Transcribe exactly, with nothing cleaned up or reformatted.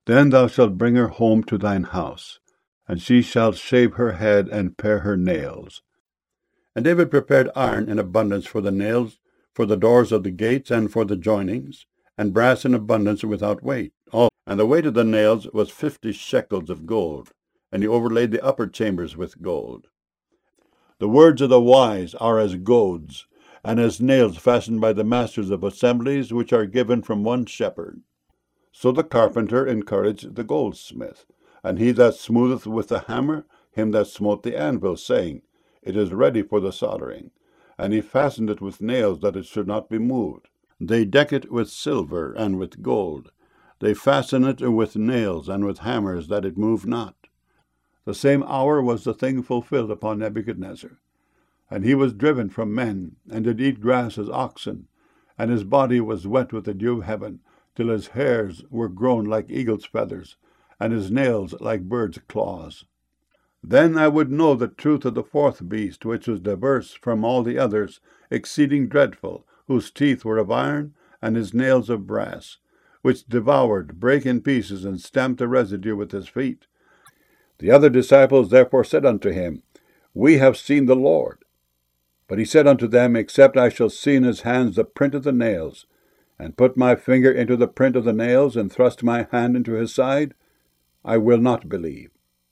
Then thou shalt bring her home to thine house, and she shall shave her head and pare her nails. And David prepared iron in abundance for the nails, for the doors of the gates, and for the joinings, and brass in abundance without weight. All, and the weight of the nails was fifty shekels of gold, and he overlaid the upper chambers with gold. The words of the wise are as goads, and as nails fastened by the masters of assemblies, which are given from one shepherd. So the carpenter encouraged the goldsmith, and he that smootheth with the hammer, him that smote the anvil, saying, It is ready for the soldering. And he fastened it with nails, that it should not be moved. They deck it with silver and with gold. They fasten it with nails and with hammers, that it move not. The same hour was the thing fulfilled upon Nebuchadnezzar. And he was driven from men, and did eat grass as oxen, and his body was wet with the dew of heaven, till his hairs were grown like eagle's feathers, and his nails like birds' claws. Then I would know the truth of the fourth beast, which was diverse from all the others, exceeding dreadful, whose teeth were of iron, and his nails of brass, which devoured, brake in pieces, and stamped the residue with his feet. The other disciples therefore said unto him, We have seen the Lord. But he said unto them, Except I shall see in his hands the print of the nails, and put my finger into the print of the nails, and thrust my hand into his side, I will not believe.